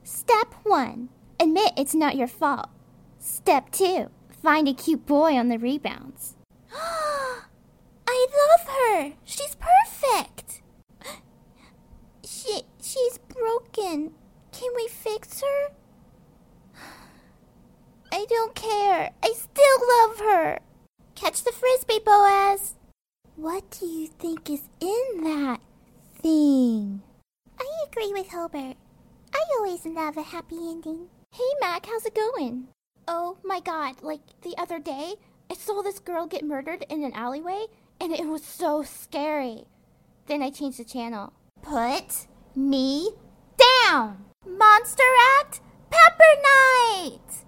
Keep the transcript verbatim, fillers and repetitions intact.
Step one, admit it's not your fault. Step two, find a cute boy on the rebounds. I love her. She's perfect. She, she's broken. Can we fix her? I don't care. I still love her. Catch the frisbee, Boaz. What do you think is in that thing? I agree with Hobart. I always love a happy ending. Hey, Mac, how's it going? Oh my god, like the other day, I saw this girl get murdered in an alleyway, and it was so scary. Then I changed the channel. Put me down. Monster Act Pepper Night.